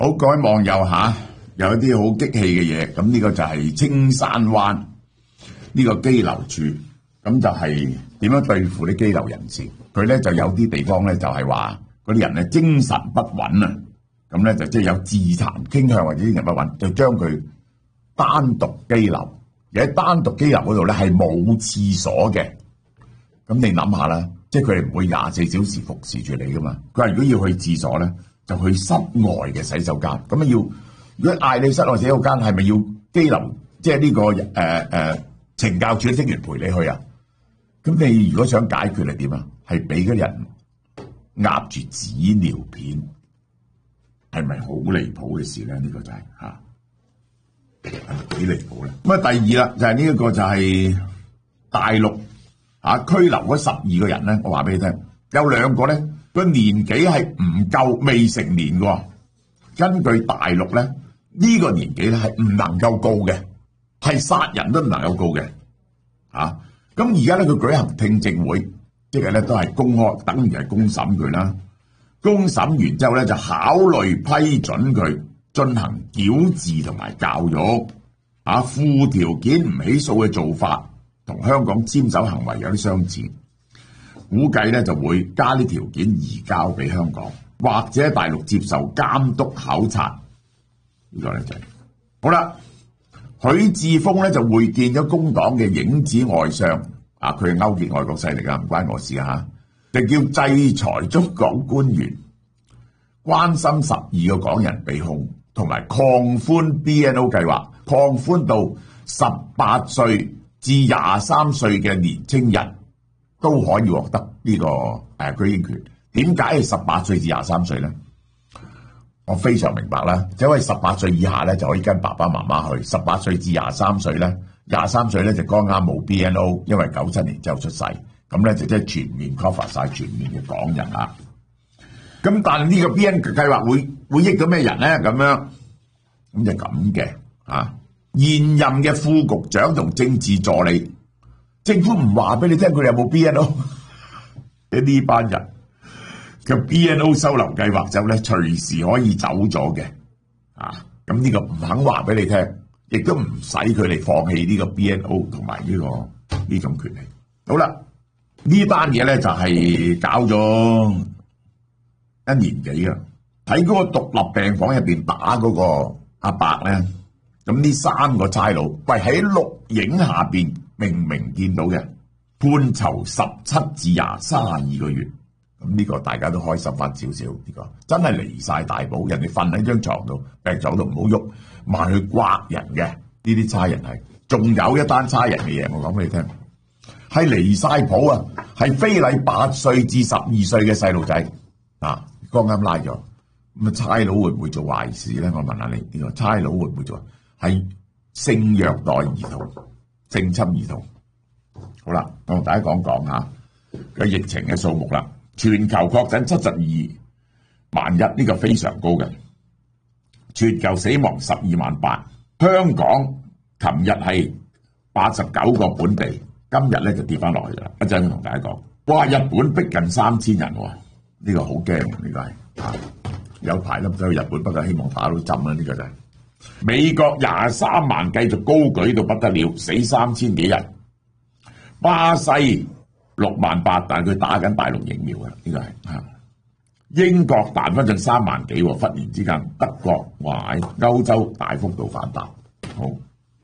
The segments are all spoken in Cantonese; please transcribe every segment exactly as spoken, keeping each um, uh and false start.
好，各位網友吓，有一啲好激氣嘅嘢，咁呢個就係青山灣呢個羈留處，咁就係點樣對付啲羈留人士？佢咧就有啲地方咧就係話嗰啲人咧精神不穩啊，咁咧就即係有自殘傾向或者精神不穩，就將佢單獨羈留，而喺單獨羈留嗰度咧係冇廁所嘅。咁你諗下啦，即係佢哋唔會廿四小時服侍住你噶嘛？佢話如果要去廁所咧，就去室外嘅洗手間。咁啊要，如果嗌你室內洗手間，係咪要羈留？即係呢個誒誒懲教處嘅職員陪你去啊？咁你如果想解決係點啊？係俾嗰啲人壓住紙尿片，係咪好離譜嘅事咧？呢、這個就係、是、嚇，幾離譜咧？咁啊，第二啦，就係呢一個就係大陸嚇拘留嗰十二個人咧，我話俾你聽，有兩個咧。個年紀係唔夠未成年嘅，根據大陸咧呢、這個年紀咧係唔能夠告嘅，係殺人都唔能夠告嘅，啊！咁而家咧佢舉行聽證會，即係咧都係公開，等於係公審佢啦。公審完之後咧就考慮批准佢進行矯治同埋教育，啊，附條件唔起訴嘅做法同香港簽守行為有啲相似。估計咧就會加啲條件移交俾香港，或者喺大陸接受監督考察。呢個咧就係好啦。許智峰咧就會見咗工黨嘅影子外相，啊，佢係勾結外國勢力啊，唔關我事啊嚇。就叫制裁中港官員，關心十二個港人被控，同埋擴寬 B N O 計劃，擴寬到十八歲至廿三歲嘅年青人。都可以獲得呢個誒居英權。點解係十八歲至廿三歲咧？我非常明白啦，因為十八歲以下咧就可以跟爸爸媽媽去，十八歲至廿三歲咧，廿三歲咧就剛啱冇 B N O， 因為九七年之後出世，咁咧就即係全面 cover 晒全面嘅港人啦。咁但係呢個 B N O 計劃會會益到咩人咧？咁樣咁就咁嘅啊！現任嘅副局長同政治助理。政府唔話俾你聽佢哋有冇 B N O， 呢班人嘅 B N O 收留計劃就咧隨時可以走咗嘅，啊，咁呢個唔肯話俾你聽，亦都唔使佢哋放棄呢個 B N O 同埋呢個呢種權利。好啦，呢單嘢咧就係搞咗一年幾啦，喺嗰個獨立病房入邊打嗰個阿伯咧，咁呢三個差佬，喂喺錄影下邊。明明見到嘅判囚十七至廿三十二個月，咁呢個大家都開心翻少少。呢個真係離晒大譜，人哋瞓喺張床度，病床度唔好喐，埋去刮人嘅呢啲差人係。仲有一單差人嘅嘢，我講俾你聽，係離晒譜啊！係非禮八歲至十二歲嘅細路仔啊，剛啱拉咗。咁啊，差佬會唔會做壞事咧？我問下你，呢個差佬會唔會做？係性虐待兒童。性侵兒童，好啦，我同大家講講下個疫情嘅數目啦。全球確診七十二萬一，呢個非常高嘅。全球死亡十二萬八，香港琴日係八十九個本地，今日咧就跌翻落去啦。一陣同大家講，哇！日本逼近三千人喎，呢個好驚，呢個係啊，有排都唔使去日本，不過希望打到針啦，呢個就係。美國廿三萬繼續高舉到不得了，死三千幾人。巴西六萬八，但係佢打緊大陸疫苗嘅，呢個係嚇。英國彈翻進三萬幾，忽然之間德國哇，歐洲大幅度反彈。好，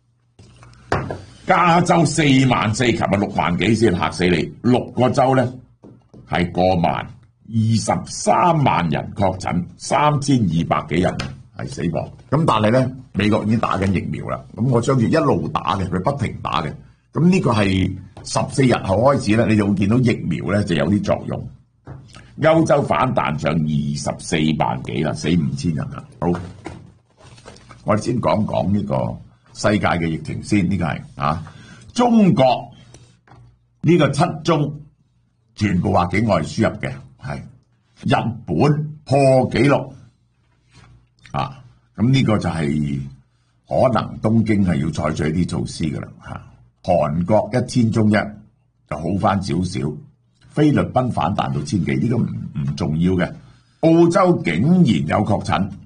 加州四萬四，琴日六萬幾先，嚇死你。六個州咧係過萬，二十三萬人確診，三千二百幾人係死亡。咁但係咧，美國已經打緊疫苗啦。咁我相信一路打嘅，佢不停打嘅。咁呢個係十四日後開始咧，你就會見到疫苗咧就有啲作用。歐洲反彈上二十四萬幾啦，死五千人啦。好，我哋先講講呢個世界嘅疫情先。呢個係啊，中國呢個七宗全部話境外輸入嘅，係日本破紀錄啊！咁呢個就係可能東京係要採取一啲措施噶啦嚇。韓國一千宗一就好翻少少，菲律賓反彈到千幾，呢個唔唔重要嘅。澳洲竟然有確診，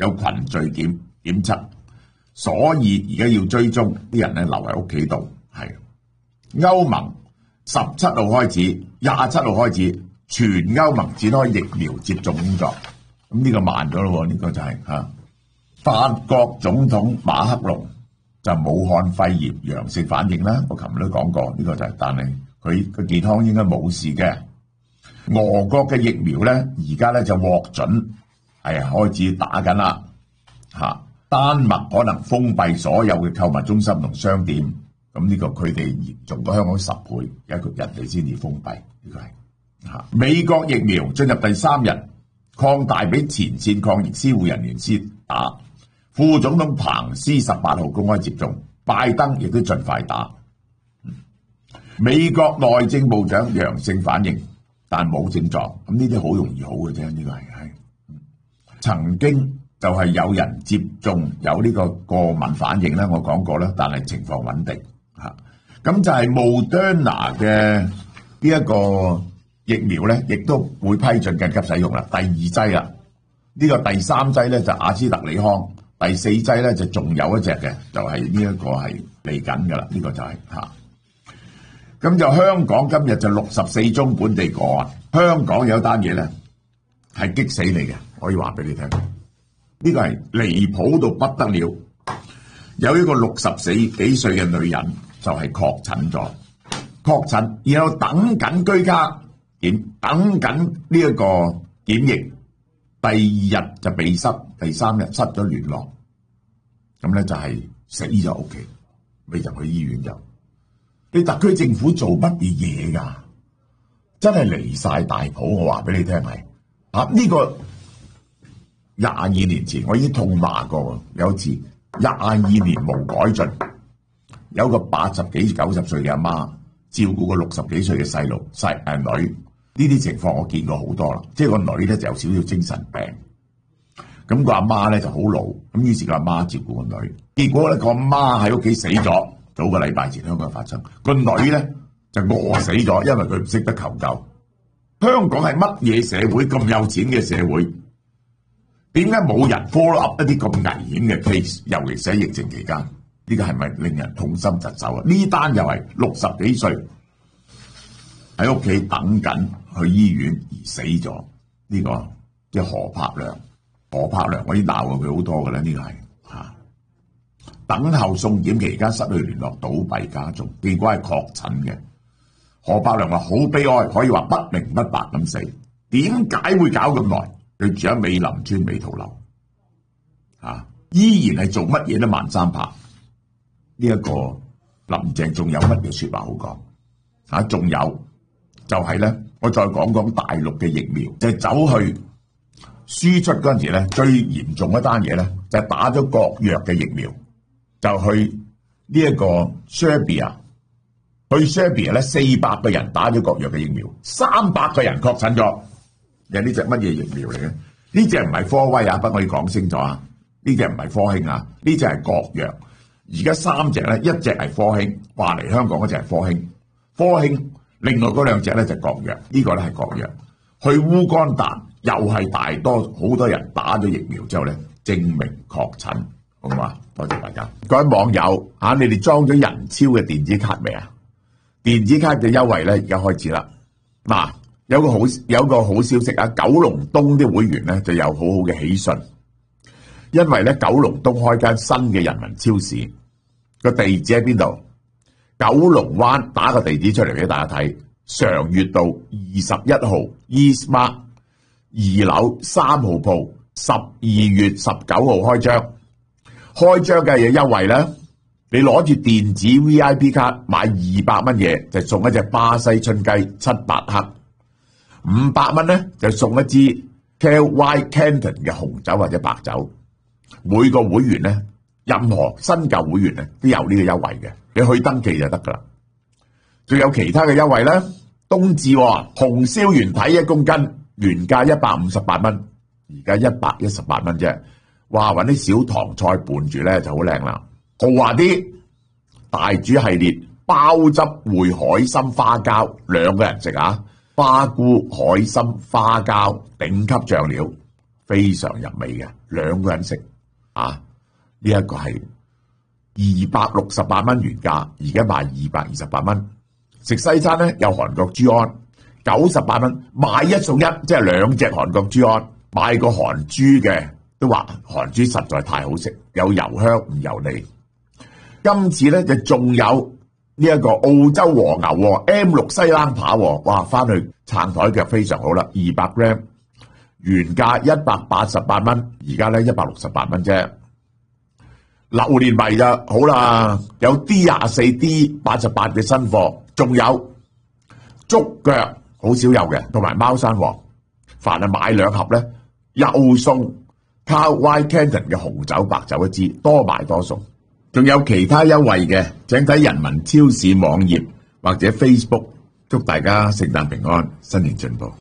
有群聚檢檢測，所以而家要追蹤啲人咧留喺屋企度。係歐盟十七號開始，廿七號開始，全歐盟展開疫苗接種工作。咁呢個慢咗咯，呢、這個就係、是、嚇、啊。法國總統馬克龍就武漢肺炎陽性反應啦，我琴日都講過，呢、這個就係、是，但係佢個健康應該冇事嘅。俄國嘅疫苗咧，而家咧就獲准係開始打緊啦。嚇，丹麥可能封閉所有嘅購物中心同商店，咁呢個佢哋嚴重過香港十倍，一個人哋先至封閉，呢個係嚇。美國疫苗進入第三日，擴大俾前線抗疫醫護人員先打。副總統彭斯十八號公開接種，拜登亦都盡快打。美國內政部長陽性反應，但冇症狀，咁呢啲好容易好嘅啫。呢個係係曾經就係有人接種有呢個過敏反應啦，我講過啦，但係情況穩定嚇。咁就係 Moderna 嘅呢一個疫苗咧，亦都會批准緊急使用啦。第二劑啦，呢個第三劑咧就阿斯特里康，第四劑咧就仲有一隻嘅，就係呢一個係嚟緊噶啦。呢個就係嚇。咁就香港今日就六十四宗本地個案，香港有單嘢咧係激死你嘅，可以話俾你聽。呢個係離譜到不得了，有一個六十四幾歲嘅女人就係確診咗，確診然後等緊居家檢，等緊呢一個檢疫，第二日就鼻塞，第三日失咗聯絡，咁咧就係死咗屋企，未入去醫院就。你特區政府做乜嘢嘢㗎？真係離晒大譜，我話俾你聽係啊！呢、這個廿二年前我已經痛罵過，有一次廿二年無改進，有個八十幾九十歲嘅阿媽照顧個六十幾歲嘅細路細誒女，呢啲情況我見過好多啦。即係個女咧就有少少精神病，咁個阿媽咧就好老，咁於是個阿媽照顧個女，結果咧個阿媽喺屋企死咗。早個禮拜前香港發生，個女咧就餓死咗，因為佢唔識得求救。香港係乜嘢社會？咁有錢嘅社會，點解冇人 follow up 一啲咁危險嘅 case？尤其是喺疫情期間，呢個係咪令人痛心疾首啊？呢單又係六十幾歲喺屋企等緊去醫院而死咗，呢個即係何柏良。何柏良我已經鬧過佢好多㗎啦，呢個係嚇。等候送檢期間失去聯絡，倒斃家中，結果係確診嘅。何柏良話好悲哀，可以話不明不白咁死。點解會搞咁耐？佢住喺美林村美圖樓，啊，依然係做乜嘢都慢三拍。呢、這、一個林鄭仲有乜嘢説話好講？啊，仲有就係咧，我再講講大陸嘅疫苗，就係、是、走去輸出嗰陣時咧，最嚴重一單嘢咧，就係、是、打咗國藥嘅疫苗。就去呢一個 Serbia， 去 Serbia 咧四百個人打咗國藥嘅疫苗，三百個人確診咗。有呢隻乜嘢疫苗嚟嘅？呢隻唔係科威啊，不可以講清楚啊。呢隻唔係科興啊，呢隻係國藥。而家三隻咧，一隻係科興，話嚟香港嗰隻係科興，科興另外嗰兩隻咧就係國藥，呢個咧係國藥。去烏干達又係大多好多人打咗疫苗之後咧，證明確診。好嘛，多謝大家。各位網友嚇、啊，你哋裝咗人超嘅電子卡未啊？電子卡嘅優惠咧，而家開始啦。嗱、啊，有個好有個好消息啊！九龍東啲會員咧就有好好嘅喜訊，因為咧九龍東開間新嘅人民超市，個地址喺邊度？九龍灣，打個地址出嚟俾大家睇，常悅道二十一號 East Mark 二樓三號鋪，十二月十九號開張。開張嘅嘢優惠咧，你攞住電子 V I P 卡買二百蚊嘢，就送一隻巴西春雞七百克；五百蚊咧就送一支 Cal White Canton 嘅紅酒或者白酒。每個會員咧，任何新舊會員咧都有呢個優惠嘅，你去登記就得噶啦。仲有其他嘅優惠咧，冬至喎，紅燒元蹄一公斤原價一百五十八蚊，而家一百一十八蚊啫。哇！搵啲小糖菜拌住咧就好靚啦。豪華啲大煮系列鮑汁燴海參花膠，兩個人食啊！花菇、海參、花膠頂級醬料， 非常入味嘅，兩個人食啊！呢、這、一個係二百六十八蚊原價，而家賣二百二十八蚊。食西餐咧有韓國豬安，九十八蚊買一送一，即係兩隻韓國豬安。買個韓豬嘅都話韓豬實在太好食，有油香唔油膩。今次咧就仲有呢一個澳洲和牛 M 六西冷扒，哇！翻去撐台腳非常好啦，二百 gram 原價一百八十八蚊，而家咧一百六十八蚊啫。榴蓮迷就好啦，有 D 廿四 D 八十八嘅新貨，仲有竹腳好少有嘅，同埋貓山王。凡係買兩盒咧，又送 Carl White Canton 嘅紅酒白酒一支，多買多送。仲有其他優惠嘅，請睇人民超市網頁或者 Facebook。祝大家聖誕平安，新年進步。